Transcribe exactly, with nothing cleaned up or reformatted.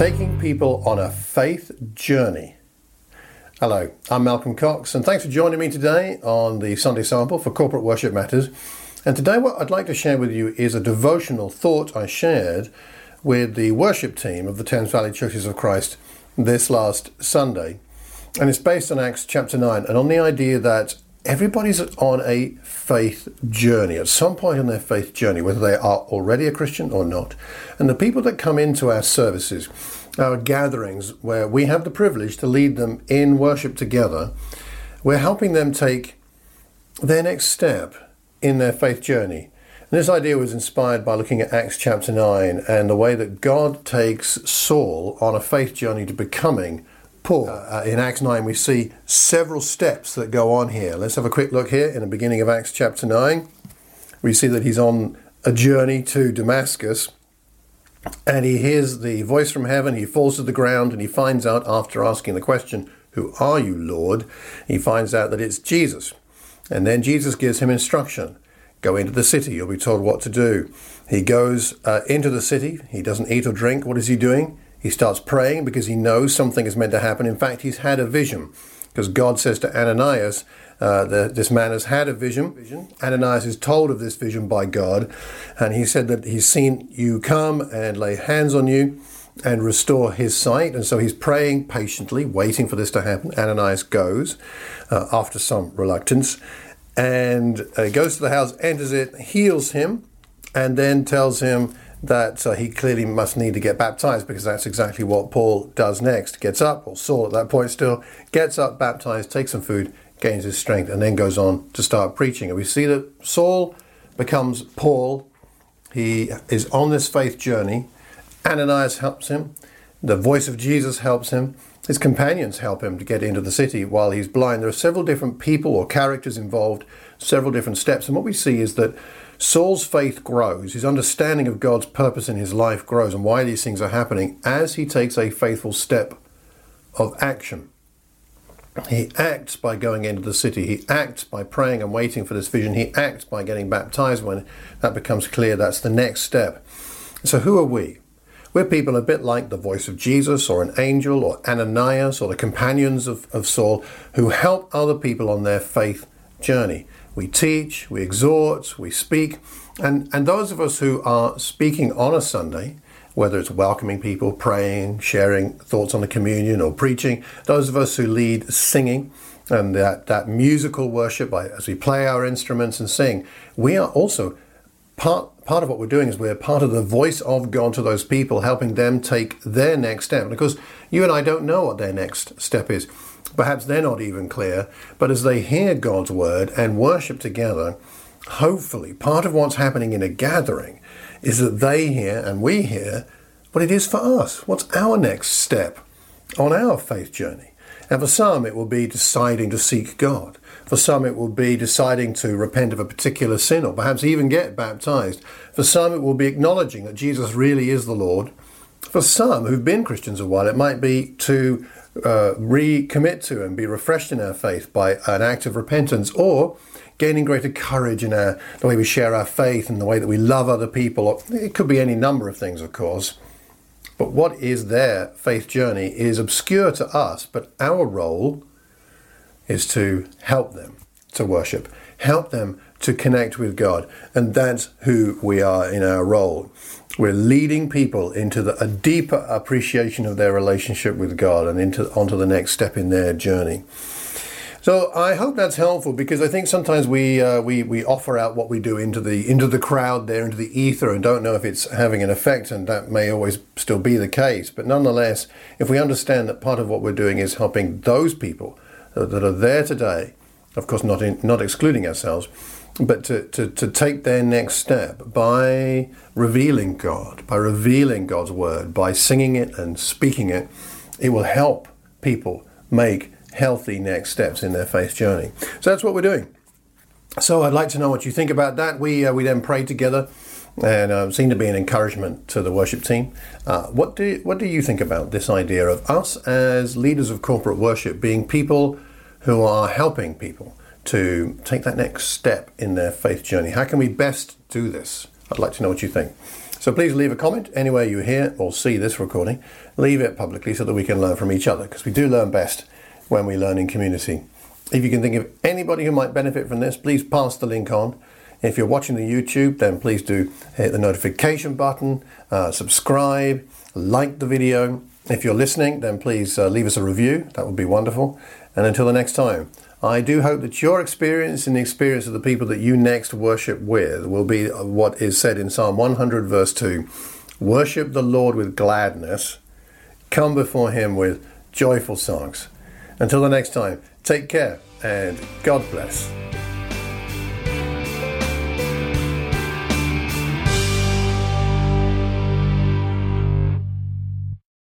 Taking people on a faith journey. Hello, I'm Malcolm Cox, and thanks for joining me today on the Sunday Sample for Corporate Worship Matters. And today what I'd like to share with you is a devotional thought I shared with the worship team of the Thames Valley Churches of Christ this last Sunday. And it's based on Acts chapter nine and on the idea that everybody's on a faith journey at some point in their faith journey, whether they are already a Christian or not. And the people that come into our services, our gatherings, where we have the privilege to lead them in worship together, we're helping them take their next step in their faith journey. And this idea was inspired by looking at Acts chapter nine and the way that God takes Saul on a faith journey to becoming Paul. Uh, in Acts nine, we see several steps that go on here. Let's have a quick look here in the beginning of Acts chapter nine. We see that he's on a journey to Damascus, and he hears the voice from heaven. He falls to the ground, and he finds out, after asking the question, "Who are you, Lord?" he finds out that it's Jesus. And then Jesus gives him instruction. Go into the city. You'll be told what to do. He goes uh, into the city. He doesn't eat or drink. What is he doing? He starts praying because he knows something is meant to happen. In fact, he's had a vision because God says to Ananias, uh, that this man has had a vision. Ananias is told of this vision by God, and he said that he's seen you come and lay hands on you and restore his sight. And so he's praying patiently, waiting for this to happen. Ananias goes uh, after some reluctance and uh, goes to the house, enters it, heals him, and then tells him that uh, he clearly must need to get baptized, because that's exactly what Paul does next. Gets up, or Saul at that point still, gets up, baptized, takes some food, gains his strength, and then goes on to start preaching. And we see that Saul becomes Paul. He is on this faith journey. Ananias helps him. The voice of Jesus helps him. His companions help him to get into the city while he's blind. There are several different people or characters involved, several different steps. And what we see is that Saul's faith grows, his understanding of God's purpose in his life grows, and why these things are happening as he takes a faithful step of action. He acts by going into the city. He acts by praying and waiting for this vision. He acts by getting baptized when that becomes clear. That's the next step. So who are we? We're people a bit like the voice of Jesus or an angel or Ananias or the companions of, of Saul who help other people on their faith journey. We teach, we exhort, we speak, and, and those of us who are speaking on a Sunday, whether it's welcoming people, praying, sharing thoughts on the communion, or preaching, those of us who lead singing and that, that musical worship by, as we play our instruments and sing, we are also part, part of what we're doing is we're part of the voice of God to those people, helping them take their next step. Because you and I don't know what their next step is. Perhaps they're not even clear, but as they hear God's word and worship together, hopefully part of what's happening in a gathering is that they hear and we hear what it is for us. What's our next step on our faith journey? And for some, it will be deciding to seek God. For some, it will be deciding to repent of a particular sin or perhaps even get baptized. For some, it will be acknowledging that Jesus really is the Lord. For some who've been Christians a while, it might be to Uh, recommit to and be refreshed in our faith by an act of repentance, or gaining greater courage in our, the way we share our faith and the way that we love other people. It could be any number of things, of course. But what is their faith journey is obscure to us, but our role is to help them to worship, help them to connect with God. And that's who we are in our role. We're leading people into the, a deeper appreciation of their relationship with God and into onto the next step in their journey. So I hope that's helpful, because I think sometimes we uh, we we offer out what we do into the into the crowd there, into the ether, and don't know if it's having an effect, and that may always still be the case. But nonetheless, if we understand that part of what we're doing is helping those people that are there today, of course not in, not excluding ourselves, but to, to, to take their next step by revealing God, by revealing God's word, by singing it and speaking it, it will help people make healthy next steps in their faith journey. So that's what we're doing. So I'd like to know what you think about that. We uh, we then prayed together, and uh, seemed to be an encouragement to the worship team. Uh, what do what do you think about this idea of us as leaders of corporate worship being people who are helping people to take that next step in their faith journey? How can we best do this? I'd like to know what you think. So please leave a comment anywhere you hear or see this recording. Leave it publicly so that we can learn from each other, because we do learn best when we learn in community. If you can think of anybody who might benefit from this, please pass the link on. If you're watching the YouTube, then please do hit the notification button, uh, subscribe, like the video. If you're listening, then please uh, leave us a review. That would be wonderful. And until the next time, I do hope that your experience and the experience of the people that you next worship with will be what is said in Psalm one hundred verse two. Worship the Lord with gladness. Come before him with joyful songs. Until the next time, take care and God bless.